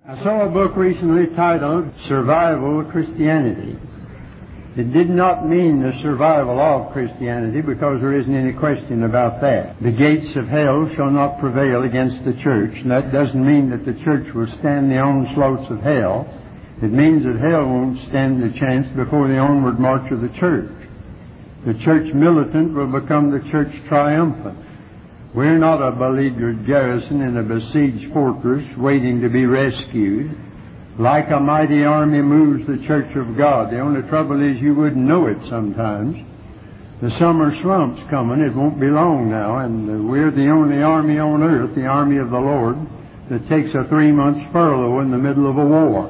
I saw a book recently titled Survival Christianity. It did not mean the survival of Christianity, because there isn't any question about that. The gates of hell shall not prevail against the church, and that doesn't mean that the church will stand the onslaughts of hell. It means that hell won't stand a chance before the onward march of the church. The church militant will become the church triumphant. We're not a beleaguered garrison in a besieged fortress waiting to be rescued. Like a mighty army moves the church of God. The only trouble is you wouldn't know it sometimes. The summer swamp's coming. It won't be long now, and we're the only army on earth, the army of the Lord, that takes a 3-month furlough in the middle of a war.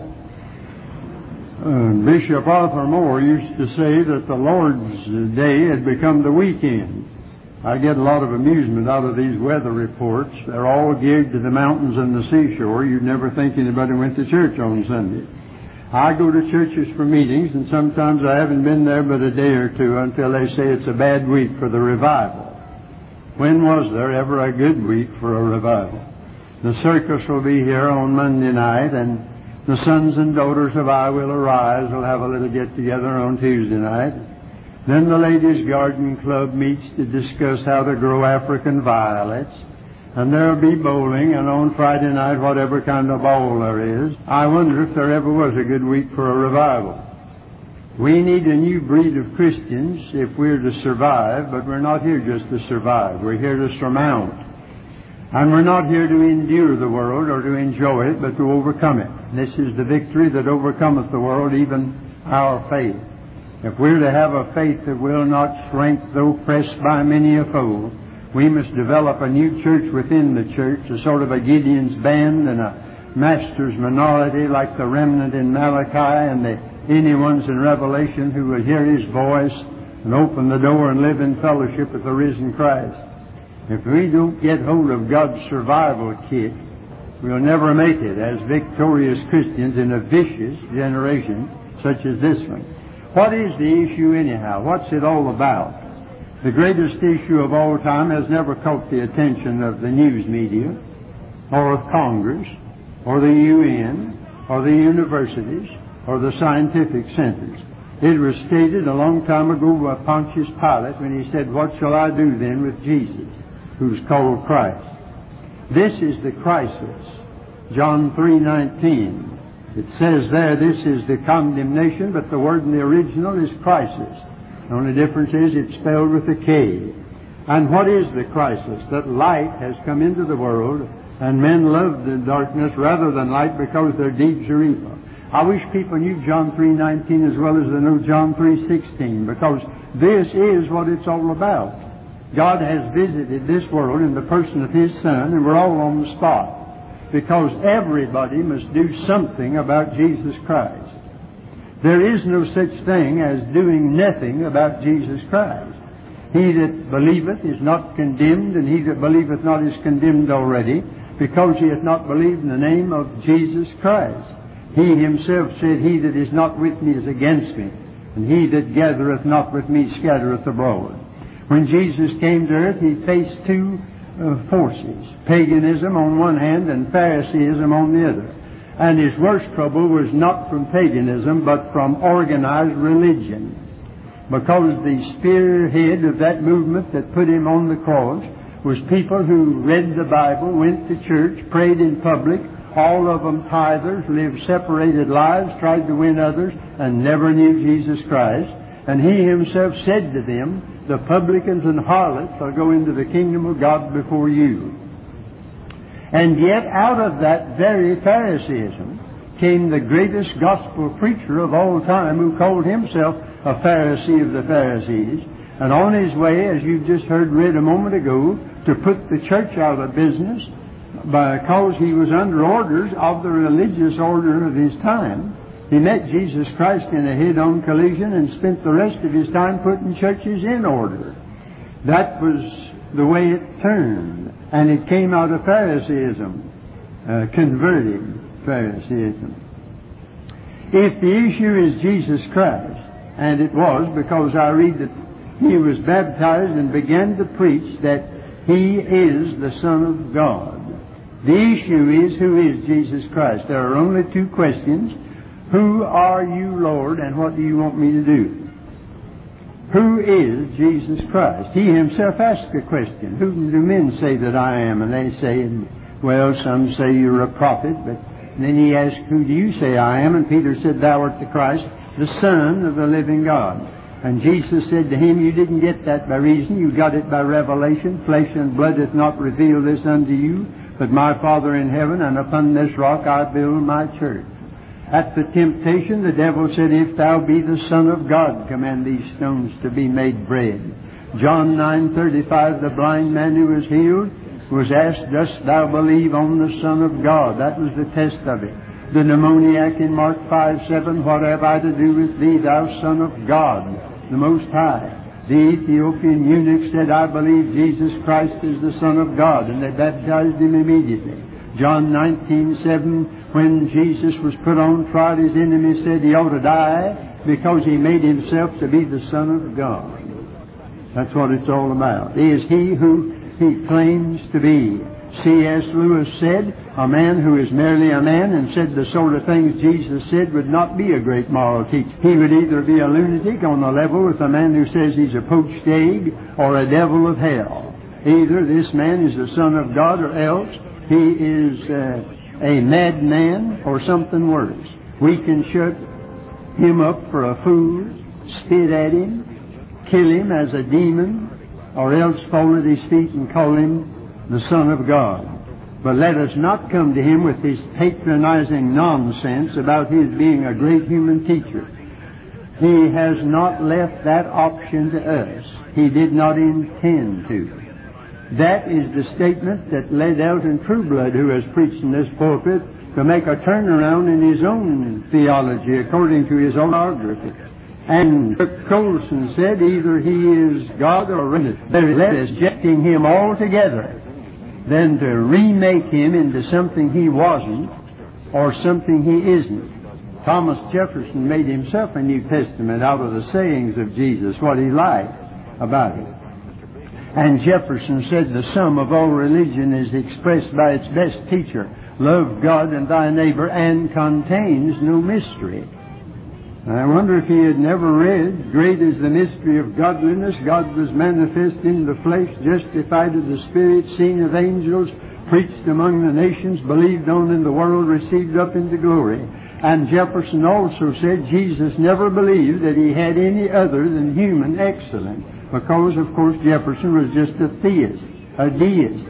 Bishop Arthur Moore used to say that the Lord's day had become the weekend. I get a lot of amusement out of these weather reports. They're all geared to the mountains and the seashore. You'd never think anybody went to church on Sunday. I go to churches for meetings, and sometimes I haven't been there but a day or two until they say it's a bad week for the revival. When was there ever a good week for a revival? The circus will be here on Monday night, and the sons and daughters of I Will Arise will have a little get-together on Tuesday night. Then the Ladies' Garden Club meets to discuss how to grow African violets. And there'll be bowling, and on Friday night, whatever kind of bowl there is. I wonder if there ever was a good week for a revival. We need a new breed of Christians if we're to survive, but we're not here just to survive. We're here to surmount. And we're not here to endure the world or to enjoy it, but to overcome it. This is the victory that overcometh the world, even our faith. If we're to have a faith that will not shrink, though pressed by many a foe, we must develop a new church within the church, a sort of a Gideon's band and a master's minority like the remnant in Malachi and the any ones in Revelation who will hear His voice and open the door and live in fellowship with the risen Christ. If we don't get hold of God's survival kit, we'll never make it as victorious Christians in a vicious generation such as this one. What is the issue anyhow? What's it all about? The greatest issue of all time has never caught the attention of the news media, or of Congress, or the UN, or the universities, or the scientific centers. It was stated a long time ago by Pontius Pilate when he said, "What shall I do then with Jesus, who's called Christ?" This is the crisis. John 3:19. It says there, this is the condemnation, but the word in the original is crisis. The only difference is it's spelled with a K. And what is the crisis? That light has come into the world, and men love the darkness rather than light because their deeds are evil. I wish people knew John 3:19 as well as they know John 3:16, because this is what it's all about. God has visited this world in the person of His Son, and we're all on the spot. Because everybody must do something about Jesus Christ. There is no such thing as doing nothing about Jesus Christ. He that believeth is not condemned, and he that believeth not is condemned already, because he hath not believed in the name of Jesus Christ. He Himself said, "He that is not with me is against me, and he that gathereth not with me scattereth abroad." When Jesus came to earth, He faced two forces, paganism on one hand and Phariseeism on the other. And His worst trouble was not from paganism, but from organized religion. Because the spearhead of that movement that put Him on the cross was people who read the Bible, went to church, prayed in public, all of them tithers, lived separated lives, tried to win others, and never knew Jesus Christ. And He Himself said to them, "The publicans and harlots shall go into the kingdom of God before you." And yet out of that very Phariseeism came the greatest gospel preacher of all time, who called himself a Pharisee of the Pharisees, and on his way, as you've just heard read a moment ago, to put the church out of business because he was under orders of the religious order of his time. He met Jesus Christ in a head-on collision and spent the rest of His time putting churches in order. That was the way it turned. And it came out of Phariseeism, converted Phariseeism. If the issue is Jesus Christ, and it was, because I read that He was baptized and began to preach that He is the Son of God. The issue is, who is Jesus Christ? There are only two questions. Who are you, Lord, and what do you want me to do? Who is Jesus Christ? He himself asked a question. Who do men say that I am? And they say, well, some say you're a prophet, but then he asked, who do you say I am? And Peter said, thou art the Christ, the Son of the living God. And Jesus said to him, you didn't get that by reason, you got it by revelation. Flesh and blood hath not revealed this unto you, but my Father in heaven, and upon this rock I build my church. At the temptation, the devil said, if thou be the Son of God, command these stones to be made bread. John 9:35, the blind man who was healed was asked, dost thou believe on the Son of God? That was the test of it. The demoniac in Mark 5:7, what have I to do with thee, thou Son of God, the Most High? The Ethiopian eunuch said, I believe Jesus Christ is the Son of God, and they baptized him immediately. John 19:7, when Jesus was put on trial, his enemy said he ought to die because he made himself to be the Son of God. That's what it's all about. He is he who he claims to be. C.S. Lewis said, a man who is merely a man and said the sort of things Jesus said would not be a great moral teacher. He would either be a lunatic on the level with a man who says he's a poached egg or a devil of hell. Either this man is the Son of God or else he is a madman or something worse. We can shut him up for a fool, spit at him, kill him as a demon, or else fall at his feet and call him the Son of God. But let us not come to him with his patronizing nonsense about his being a great human teacher. He has not left that option to us. He did not intend to. That is the statement that led Elton Trueblood, who has preached in this pulpit, to make a turnaround in his own theology according to his own biography. And Kirk Colson said either he is God or Rennet. Better rejecting him altogether than to remake him into something he wasn't or something he isn't. Thomas Jefferson made himself a New Testament out of the sayings of Jesus, what he liked about it. And Jefferson said the sum of all religion is expressed by its best teacher, love God and thy neighbor, and contains no mystery. I wonder if he had never read, great is the mystery of godliness, God was manifest in the flesh, justified of the Spirit, seen of angels, preached among the nations, believed on in the world, received up into glory. And Jefferson also said Jesus never believed that he had any other than human excellence, because, of course, Jefferson was just a theist, a deist.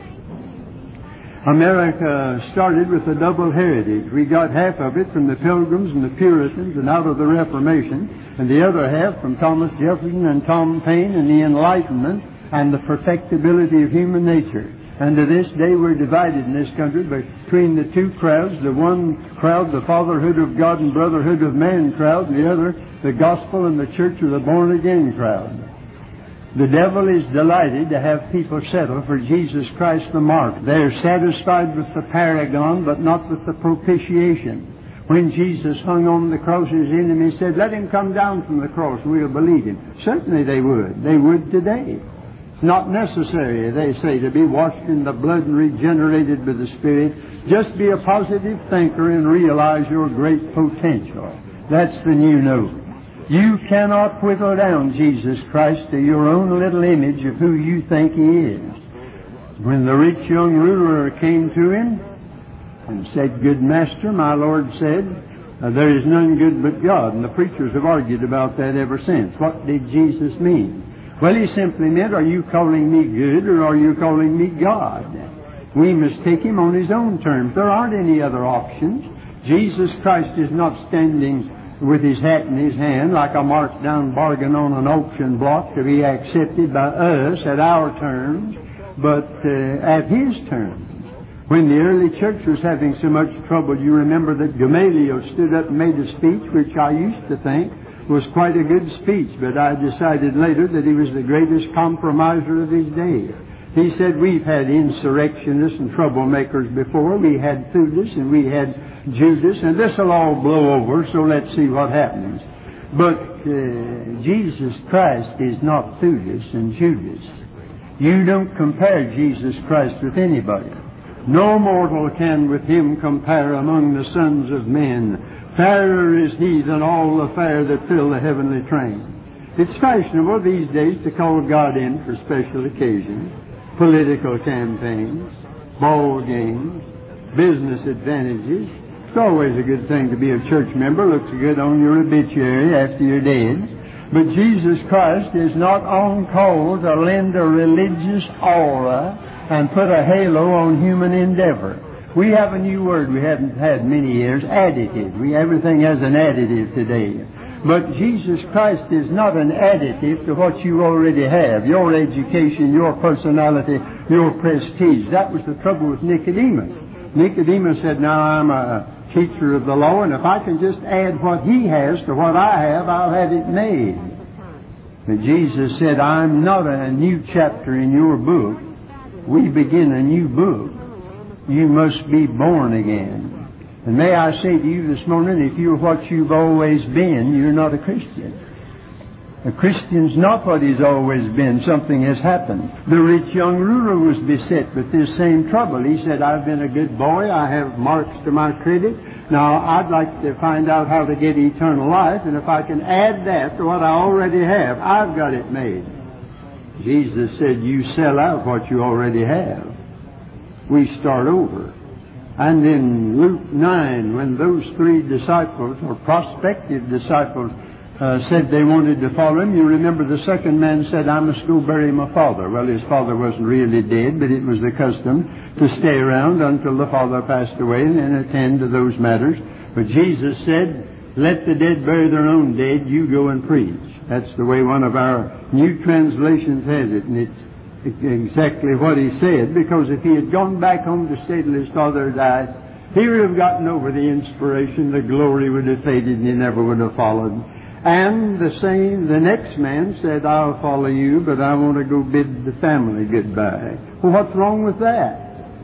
America started with a double heritage. We got half of it from the Pilgrims and the Puritans and out of the Reformation, and the other half from Thomas Jefferson and Tom Paine and the Enlightenment and the perfectibility of human nature. And to this day we're divided in this country between the two crowds, the one crowd, the fatherhood of God and brotherhood of man crowd, and the other, the gospel and the church of the born-again crowd. The devil is delighted to have people settle for Jesus Christ the mark. They're satisfied with the paragon, but not with the propitiation. When Jesus hung on the cross, his enemy said, let him come down from the cross, we'll believe him. Certainly they would. They would today. It's not necessary, they say, to be washed in the blood and regenerated by the Spirit. Just be a positive thinker and realize your great potential. That's the new note. You cannot whittle down Jesus Christ to your own little image of who you think He is. When the rich young ruler came to Him and said, Good Master, my Lord said, there is none good but God. And the preachers have argued about that ever since. What did Jesus mean? Well, He simply meant, are you calling me good or are you calling me God? We must take Him on His own terms. There aren't any other options. Jesus Christ is not standing with His hat in His hand like a marked down bargain on an auction block to be accepted by us at our terms, but at His terms. When the early church was having so much trouble, you remember that Gamaliel stood up and made a speech which I used to think was quite a good speech, but I decided later that he was the greatest compromiser of his day. He said, we've had insurrectionists and troublemakers before. We had Theudas and we had Judas, and this will all blow over, so let's see what happens. But Jesus Christ is not Theudas and Judas. You don't compare Jesus Christ with anybody. No mortal can with him compare among the sons of men. Fairer is he than all the fair that fill the heavenly train. It's fashionable these days to call God in for special occasions, political campaigns, ball games, business advantages. It's always a good thing to be a church member. Looks good on your obituary after you're dead. But Jesus Christ is not on call to lend a religious aura and put a halo on human endeavor. We have a new word we haven't had many years, additive. Everything has an additive today. But Jesus Christ is not an additive to what you already have, your education, your personality, your prestige. That was the trouble with Nicodemus. Nicodemus said, now I'm a teacher of the law, and if I can just add what he has to what I have, I'll have it made. But Jesus said, I'm not a new chapter in your book. We begin a new book. You must be born again. And may I say to you this morning, if you're what you've always been, you're not a Christian. A Christian's not what he's always been. Something has happened. The rich young ruler was beset with this same trouble. He said, I've been a good boy. I have marks to my credit. Now, I'd like to find out how to get eternal life, and if I can add that to what I already have, I've got it made. Jesus said, you sell out what you already have. We start over. And in Luke 9, when those three disciples, or prospective disciples, said they wanted to follow him, you remember the second man said, I must go bury my father. Well, his father wasn't really dead, but it was the custom to stay around until the father passed away and then attend to those matters. But Jesus said, let the dead bury their own dead, you go and preach. That's the way one of our new translations has it, and it's exactly what he said, because if he had gone back home to stay till his father died, he would have gotten over the inspiration, the glory would have faded, and he never would have followed. And the next man said, I'll follow you, but I want to go bid the family goodbye. Well, what's wrong with that?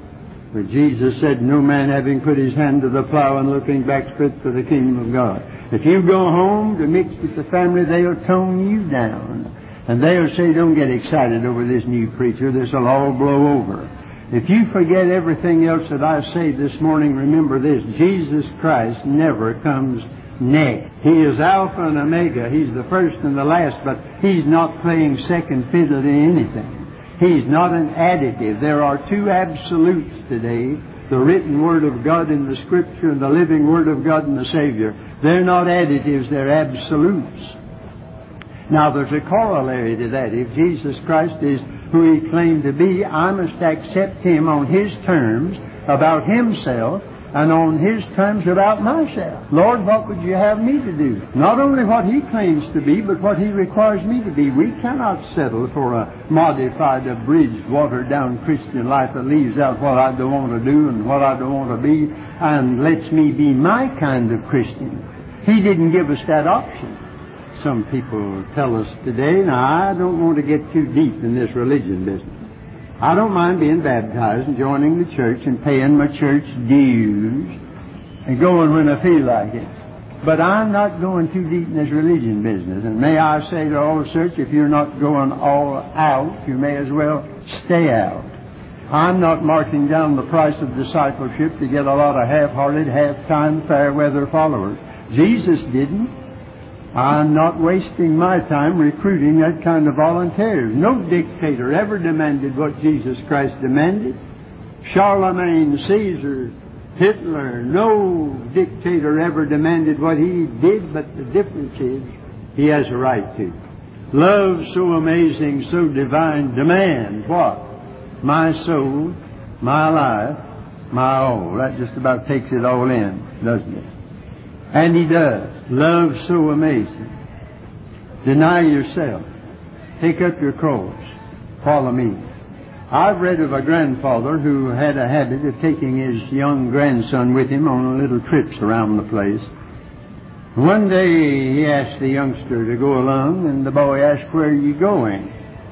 But Jesus said, no man having put his hand to the plow and looking back fit for the kingdom of God. If you go home to mix with the family, they'll tone you down. And they'll say, don't get excited over this new preacher. This will all blow over. If you forget everything else that I say this morning, remember this. Jesus Christ never comes next. He is Alpha and Omega. He's the first and the last, but He's not playing second fiddle to anything. He's not an additive. There are two absolutes today, the written Word of God in the Scripture and the living Word of God in the Savior. They're not additives, they're absolutes. Now, there's a corollary to that. If Jesus Christ is who He claimed to be, I must accept Him on His terms about Himself and on His terms about myself. Lord, what would you have me to do? Not only what He claims to be, but what He requires me to be. We cannot settle for a modified, abridged, watered-down Christian life that leaves out what I don't want to do and what I don't want to be and lets me be my kind of Christian. He didn't give us that option. Some people tell us today, now I don't want to get too deep in this religion business. I don't mind being baptized and joining the church and paying my church dues and going when I feel like it. But I'm not going too deep in this religion business. And may I say to all the church, if you're not going all out, you may as well stay out. I'm not marking down the price of discipleship to get a lot of half-hearted, half-time, fair-weather followers. Jesus didn't. I'm not wasting my time recruiting that kind of volunteers. No dictator ever demanded what Jesus Christ demanded. Charlemagne, Caesar, Hitler, no dictator ever demanded what he did, but the difference is he has a right to. Love so amazing, so divine, demands what? My soul, my life, my all. That just about takes it all in, doesn't it? And He does. Love so amazing. Deny yourself. Take up your cross. Follow me. I've read of a grandfather who had a habit of taking his young grandson with him on little trips around the place. One day he asked the youngster to go along, and the boy asked, where are you going?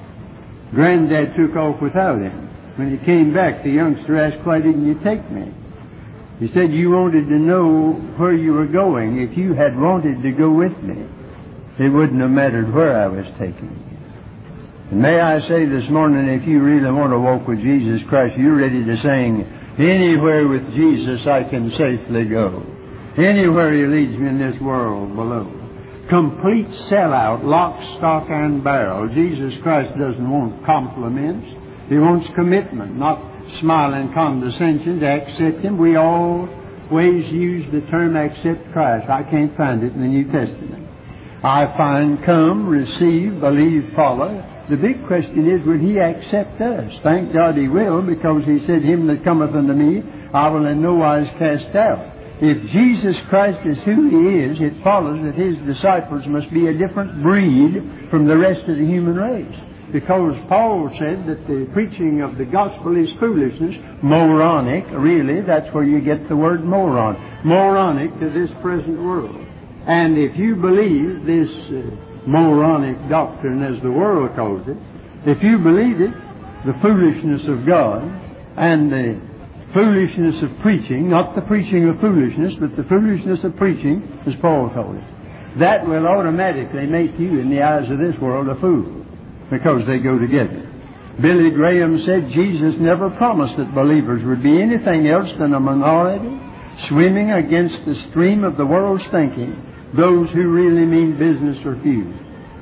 Granddad took off without him. When he came back, the youngster asked, why didn't you take me? He said, you wanted to know where you were going. If you had wanted to go with me, it wouldn't have mattered where I was taking you. And may I say this morning, if you really want to walk with Jesus Christ, you're ready to sing, Anywhere with Jesus I can safely go. Anywhere He leads me in this world below. Complete sellout, lock, stock, and barrel. Jesus Christ doesn't want compliments. He wants commitment, not smiling condescension to accept Him. We always use the term accept Christ. I can't find it in the New Testament. I find come, receive, believe, follow. The big question is, will He accept us? Thank God He will, because He said, Him that cometh unto me, I will in no wise cast out. If Jesus Christ is who He is, it follows that His disciples must be a different breed from the rest of the human race. Because Paul said that the preaching of the gospel is foolishness, moronic, really, that's where you get the word moron, moronic to this present world. And if you believe this moronic doctrine, as the world calls it, if you believe it, the foolishness of God and the foolishness of preaching, not the preaching of foolishness, but the foolishness of preaching, as Paul told us, that will automatically make you, in the eyes of this world, a fool, because they go together. Billy Graham said Jesus never promised that believers would be anything else than a minority swimming against the stream of the world's thinking, those who really mean business are few.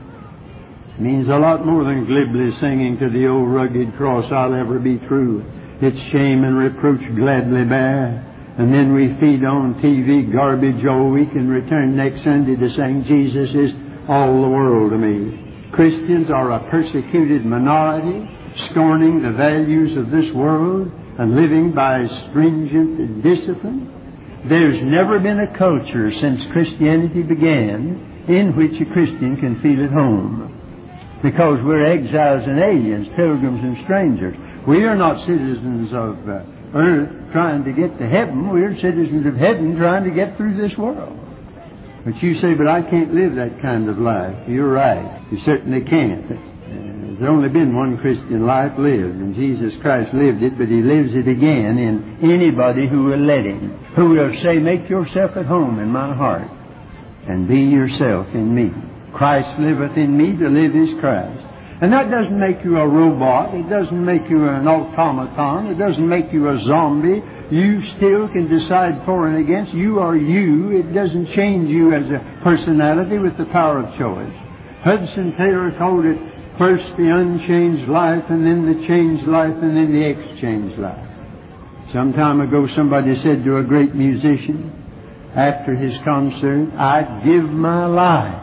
It means a lot more than glibly singing to the old rugged cross, I'll ever be true. Its shame and reproach gladly bear. And then we feed on TV garbage all week and return next Sunday to sing, Jesus is all the world to me. Christians are a persecuted minority, scorning the values of this world and living by stringent discipline. There's never been a culture since Christianity began in which a Christian can feel at home. Because we're exiles and aliens, pilgrims and strangers. We are not citizens of earth trying to get to heaven. We're citizens of heaven trying to get through this world. But you say, but I can't live that kind of life. You're right. You certainly can't. There's only been one Christian life lived, and Jesus Christ lived it, but He lives it again in anybody who will let Him, who will say, make yourself at home in my heart, and be yourself in me. Christ liveth in me, to live is Christ. And that doesn't make you a robot. It doesn't make you an automaton. It doesn't make you a zombie. You still can decide for and against. You are you. It doesn't change you as a personality with the power of choice. Hudson Taylor called it first the unchanged life, and then the changed life, and then the exchanged life. Some time ago somebody said to a great musician after his concert, I'd give my life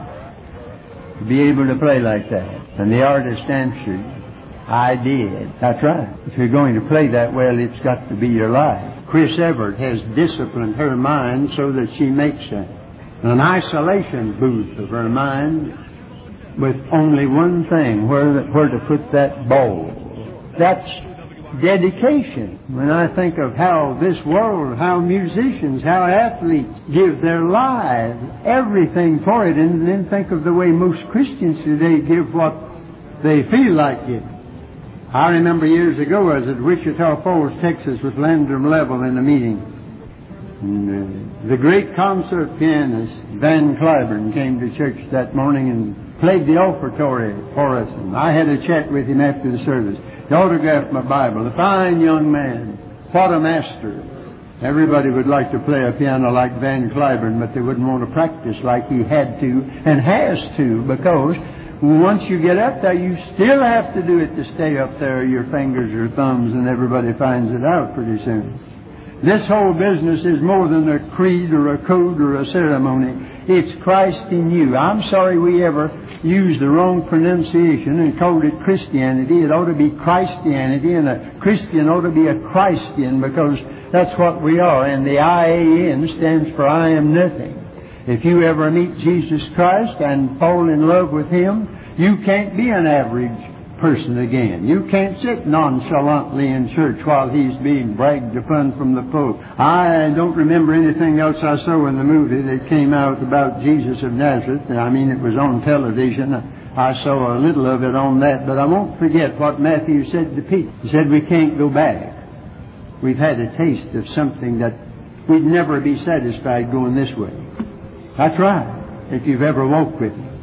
to be able to play like that. And the artist answered, I did. That's right. If you're going to play that well, it's got to be your life. Chris Evert has disciplined her mind so that she makes an isolation booth of her mind with only one thing, where to put that bowl. That's dedication. When I think of how this world, how musicians, how athletes give their lives, everything for it, and then think of the way most Christians today give what they feel like giving. I remember years ago I was at Wichita Falls, Texas with Landrum Level in a meeting. And the great concert pianist Van Cliburn came to church that morning and played the offertory for us. And I had a chat with him after the service. He autographed my Bible. A fine young man. What a master. Everybody would like to play a piano like Van Cliburn, but they wouldn't want to practice like he had to and has to, because once you get up there, you still have to do it to stay up there, your fingers or thumbs, and everybody finds it out pretty soon. This whole business is more than a creed or a code or a ceremony. It's Christ in you. I'm sorry we ever used the wrong pronunciation and called it Christianity. It ought to be Christianity, and a Christian ought to be a Christian, because that's what we are. And the I-A-N stands for I am nothing. If you ever meet Jesus Christ and fall in love with Him, you can't be an average person again. You can't sit nonchalantly in church while He's being bragged upon from the pulpit. I don't remember anything else I saw in the movie that came out about Jesus of Nazareth. I mean, it was on television. I saw a little of it on that, but I won't forget what Matthew said to Peter. He said, we can't go back. We've had a taste of something that we'd never be satisfied going this way. That's right, if you've ever walked with Him.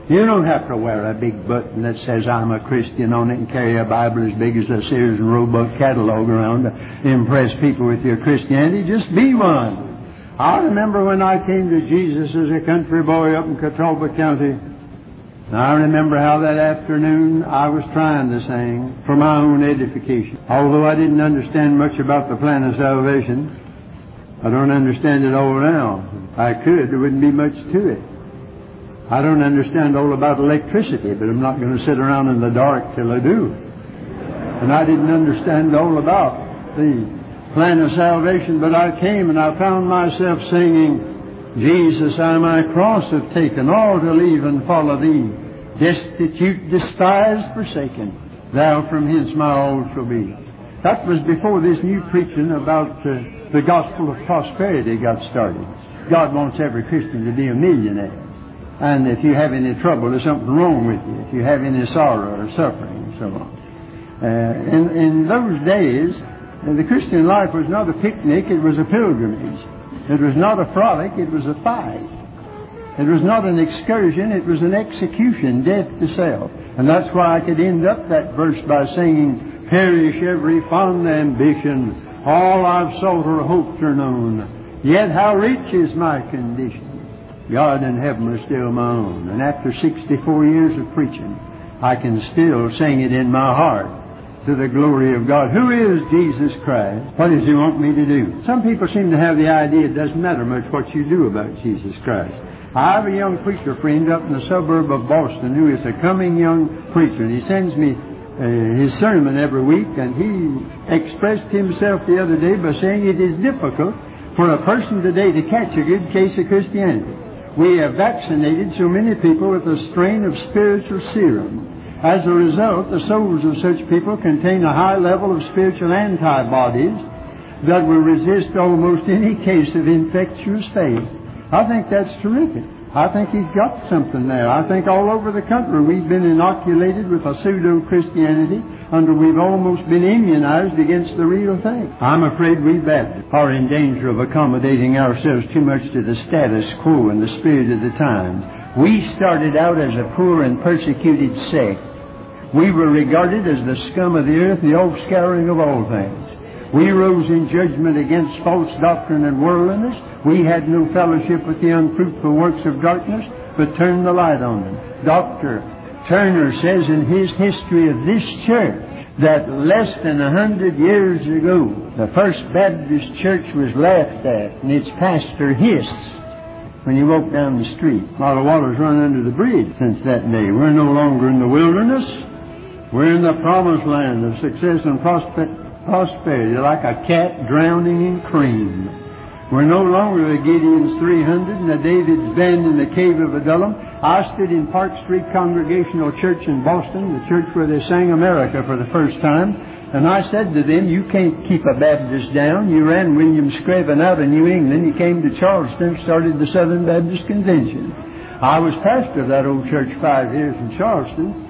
You don't have to wear a big button that says I'm a Christian on it and carry a Bible as big as a Sears and Roebuck catalog around to impress people with your Christianity. Just be one. I remember when I came to Jesus as a country boy up in Catawba County. I remember how that afternoon I was trying to sing for my own edification. Although I didn't understand much about the plan of salvation, I don't understand it all now. If I could, there wouldn't be much to it. I don't understand all about electricity, but I'm not going to sit around in the dark till I do. And I didn't understand all about the plan of salvation, but I came and I found myself singing, Jesus, I my cross have taken, all to leave and follow Thee. Destitute, despised, forsaken, Thou from hence my all shall be. That was before this new preaching about the gospel of prosperity got started. God wants every Christian to be a millionaire. And if you have any trouble, there's something wrong with you. If you have any sorrow or suffering and so on. In those days, the Christian life was not a picnic, it was a pilgrimage. It was not a frolic, it was a fight. It was not an excursion, it was an execution, death to self. And that's why I could end up that verse by singing, perish every fond ambition, all I've sought or hoped or known. Yet how rich is my condition. God and heaven are still my own. And after 64 years of preaching, I can still sing it in my heart to the glory of God. Who is Jesus Christ? What does He want me to do? Some people seem to have the idea it doesn't matter much what you do about Jesus Christ. I have a young preacher friend up in the suburb of Boston who is a coming young preacher. He sends me his sermon every week, and he expressed himself the other day by saying it is difficult for a person today to catch a good case of Christianity. We have vaccinated so many people with a strain of spiritual serum. As a result, the souls of such people contain a high level of spiritual antibodies that will resist almost any case of infectious faith. I think that's terrific. I think he's got something there. I think all over the country we've been inoculated with a pseudo-Christianity until we've almost been immunized against the real thing. I'm afraid we Baptists are in danger of accommodating ourselves too much to the status quo and the spirit of the times. We started out as a poor and persecuted sect. We were regarded as the scum of the earth, the offscouring of all things. We rose in judgment against false doctrine and worldliness. We had no fellowship with the unfruitful works of darkness, but turned the light on them. Dr. Turner says in his history of this church that less than 100 years ago, the First Baptist Church was laughed at and its pastor hissed when you walked down the street. A lot of water's run under the bridge since that day. We're no longer in the wilderness. We're in the promised land of success and prosperity, like a cat drowning in cream. We're no longer the Gideon's 300 and the David's band in the cave of Adullam. I stood in Park Street Congregational Church in Boston, the church where they sang America for the first time, and I said to them, you can't keep a Baptist down. You ran William Screven out of New England. You came to Charleston, started the Southern Baptist Convention. I was pastor of that old church 5 years in Charleston,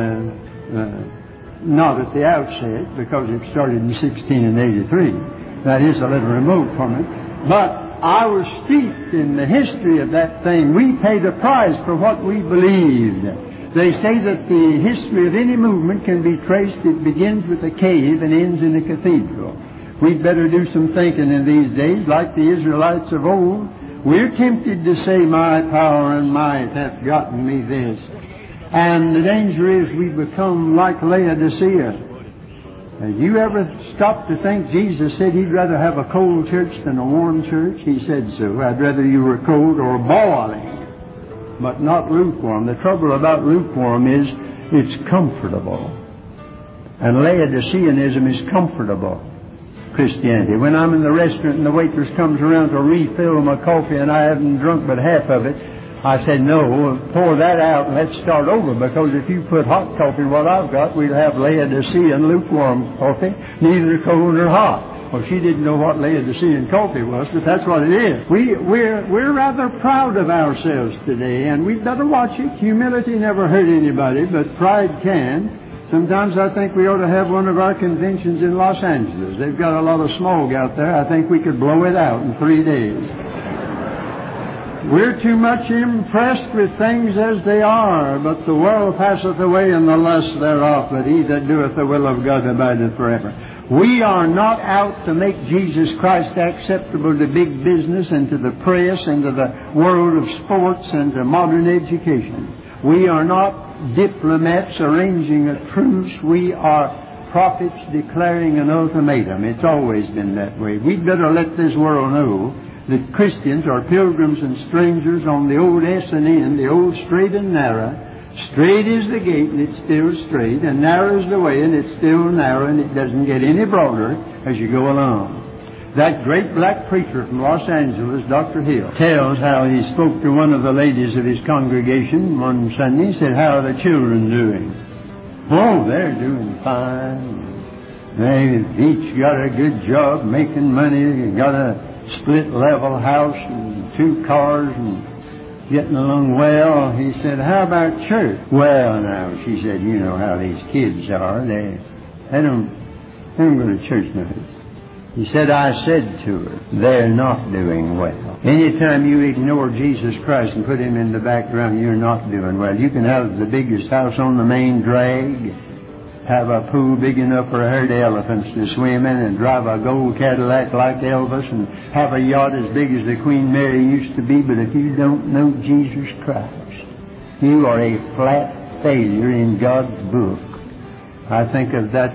not at the outset, because it started in 1683. That is a little remote from it. But I was steeped in the history of that thing. We paid a price for what we believed. They say that the history of any movement can be traced. It begins with a cave and ends in a cathedral. We'd better do some thinking in these days, like the Israelites of old. We're tempted to say, my power and might hath gotten me this. And the danger is we become like Laodicea. Have you ever stopped to think Jesus said He'd rather have a cold church than a warm church? He said so. I'd rather you were cold or boiling, but not lukewarm. The trouble about lukewarm is it's comfortable. And Laodiceanism is comfortable Christianity. When I'm in the restaurant and the waitress comes around to refill my coffee and I haven't drunk but half of it, I said, no, pour that out and let's start over, because if you put hot coffee, what I've got, we'll have Laodicean lukewarm coffee, neither cold nor hot. Well, she didn't know what Laodicean coffee was, but that's what it is. We're rather proud of ourselves today, and we'd better watch it. Humility never hurt anybody, but pride can. Sometimes I think we ought to have one of our conventions in Los Angeles. They've got a lot of smog out there. I think we could blow it out in 3 days. We're too much impressed with things as they are, but the world passeth away and the lust thereof, but he that doeth the will of God abideth forever. We are not out to make Jesus Christ acceptable to big business and to the press and to the world of sports and to modern education. We are not diplomats arranging a truce. We are prophets declaring an ultimatum. It's always been that way. We'd better let this world know that Christians are pilgrims and strangers on the old S&N, the old straight and narrow. Straight is the gate, and it's still straight, and narrow is the way, and it's still narrow, and it doesn't get any broader as you go along. That great black preacher from Los Angeles, Dr. Hill, tells how he spoke to one of the ladies of his congregation one Sunday. He said, "How are the children doing?" "Oh, they're doing fine. They've each got a good job, making money, got a split-level house and 2 cars and getting along well." He said, "How about church?" "Well, now," she said, "you know how these kids are. They don't go to church much." He said, "I said to her, they're not doing well." Anytime you ignore Jesus Christ and put Him in the background, you're not doing well. You can have the biggest house on the main drag, have a pool big enough for a herd of elephants to swim in, and drive a gold Cadillac like Elvis, and have a yacht as big as the Queen Mary used to be, but if you don't know Jesus Christ, you are a flat failure in God's book. I think of that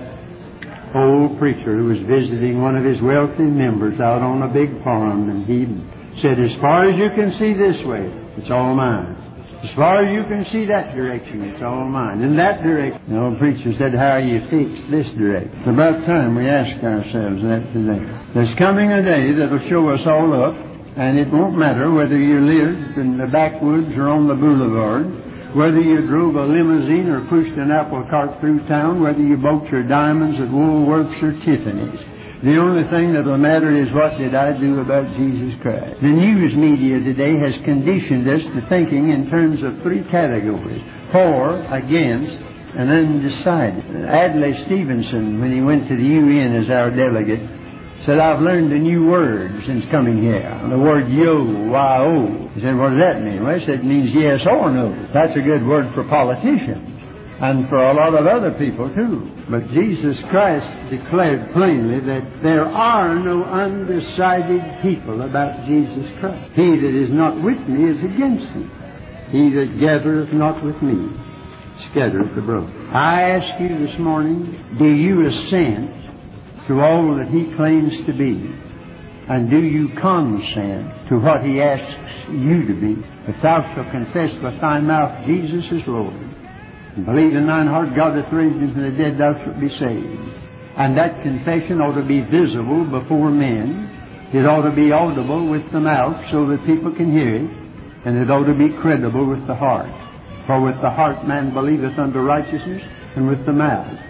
old preacher who was visiting one of his wealthy members out on a big farm, and he said, "As far as you can see this way, it's all mine. As far as you can see that direction, it's all mine. In that direction." The old preacher said, "How are you fixed this direction?" It's about time we ask ourselves that today. There's coming a day that'll show us all up, and it won't matter whether you lived in the backwoods or on the boulevard, whether you drove a limousine or pushed an apple cart through town, whether you bought your diamonds at Woolworth's or Tiffany's. The only thing that will matter is, what did I do about Jesus Christ? The news media today has conditioned us to thinking in terms of 3 categories: for, against, and undecided. Adlai Stevenson, when he went to the UN as our delegate, said, "I've learned a new word since coming here. The word yo, Y-O. He said, "What does that mean?" Well, he said, "It means yes or no." That's a good word for politicians, and for a lot of other people too. But Jesus Christ declared plainly that there are no undecided people about Jesus Christ. "He that is not with me is against me. He that gathereth not with me scattereth abroad." I ask you this morning, do you assent to all that He claims to be? And do you consent to what He asks you to be? "If thou shalt confess with thy mouth Jesus is Lord, and believe in thine heart God hath raised Him from the dead, thou shalt be saved." And that confession ought to be visible before men. It ought to be audible with the mouth so that people can hear it. And it ought to be credible with the heart. For with the heart man believeth unto righteousness, and with the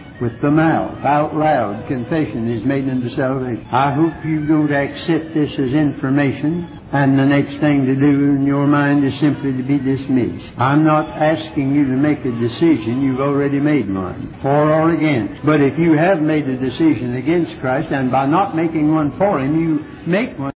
mouth, out loud, confession is made unto salvation. I hope you don't accept this as information, and the next thing to do in your mind is simply to be dismissed. I'm not asking you to make a decision. You've already made one, for or against. But if you have made a decision against Christ, and by not making one for Him, you make one